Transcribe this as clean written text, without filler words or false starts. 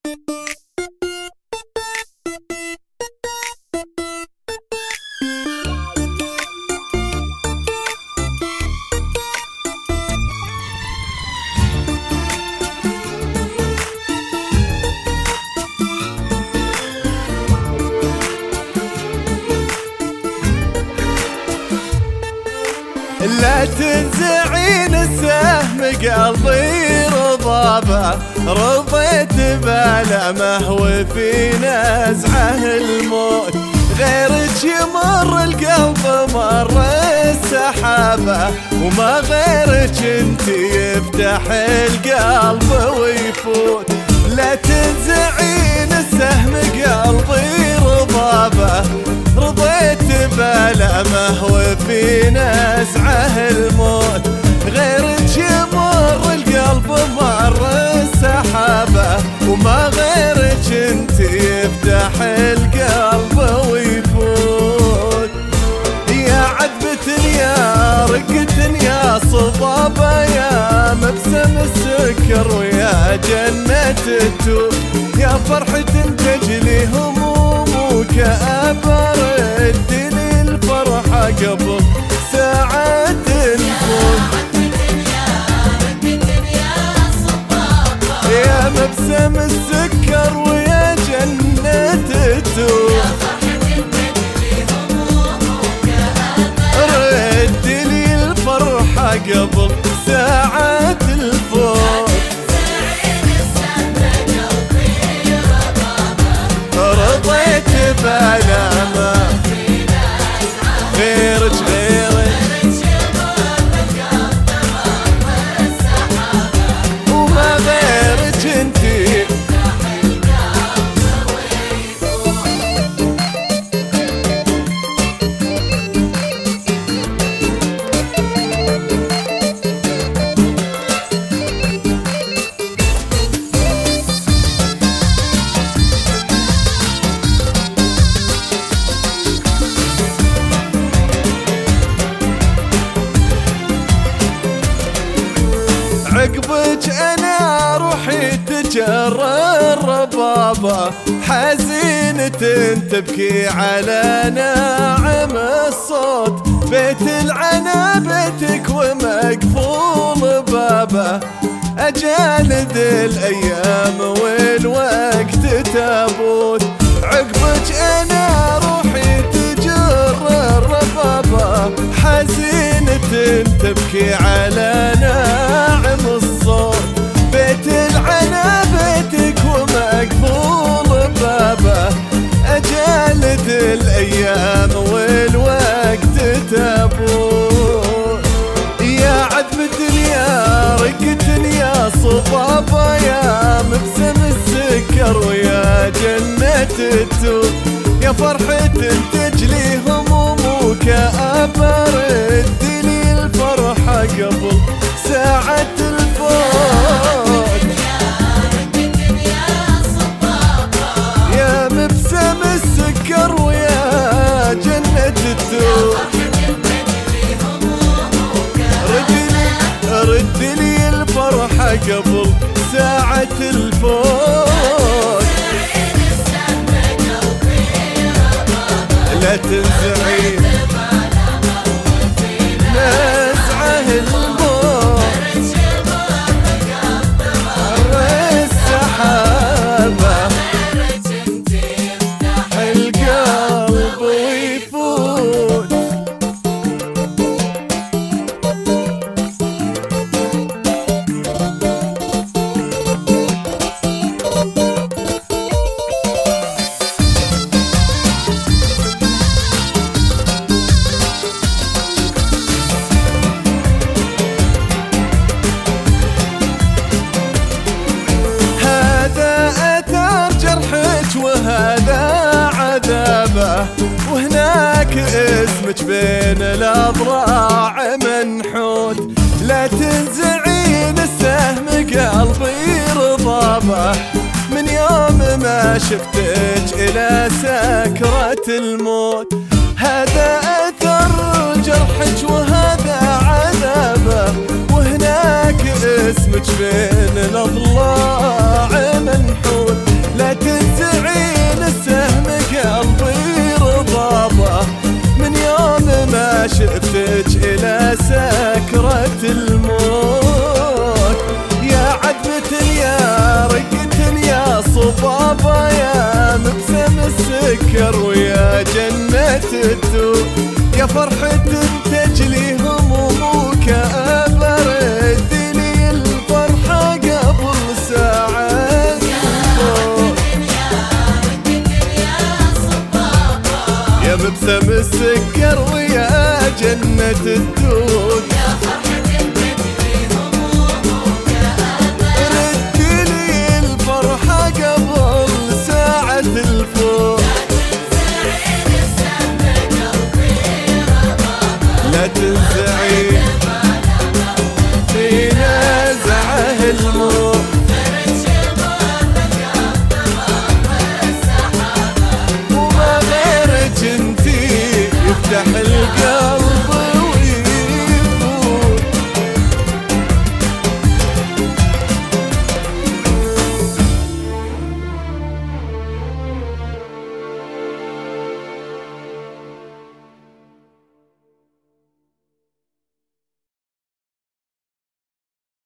لا تنزعين السهم قلبي رضابه، رضيت بألمه وفي نزعه الموت، غيرك يمر القلب مر السحابه، وما غيرك انت يفتح القلب ويفوت. لا تنزعين السهم قلبي رضابه، رضيت بألمه وفي نزعه الموت، غيرك يمر القلب مر السحابه، وما غيرك انت يفتح القلب ويفوت. يا عذبة يا رقة يا صبابة، يا مبسم السكر ويا جنة التوت، يا فرحة تجلي هموم وكآبة، ردني الفرحة قبل ساعة تفوت. يا مبسم السكر ويا جنة التوت، ردني الفرحة قبل ساعة الفوت. رضيت بألمه غيرك وما غيرك انتي. عقبك انا روحي تجرر ربابه، حزينة تبكي على ناعم الصوت، بيت العنا بيتك ومقفول بابه، اجالد الايام والوقت تابوت. عقبك انا روحي تجرر ربابه، حزينة تبكي على ناعم الصوت، بيت العنا بيتك ومقفول بابه، اجالد الايام والوقت تابوت. يا عذبة يا رقة يا صبابة، يا مبسم السكر ويا جنة التوت، يا فرحة تجلي هموم وكآبة، ردني الفرحة قبل ساعة الفوت. يا مبسم السكر ويا جنة التوت، ردني الفرحة قبل ساعة الفوت. لا تنزعين نزعه الموت، مر السحابة القلب ويفوت. وهذا عذابه، وهناك اسمك بين الأضراع منحوت. لا تنزعين السهم قلبي رضابه، من يوم ما شفتك إلى سكرة الموت، هذا أثر جرحك وهذا عذابه، وهناك اسمك بين الأضلاع منحوت. فرحة تجلي همومك أبرد لي الفرحة قبل ساعة الفوت يا مبسم السكر ويا جنة الدود يا فرحة تجلي همومك أبرد لي الفرحة قبل ساعة الفوت لا تنزعي في نزعه الموت وما غيرك انتي يفتح القلب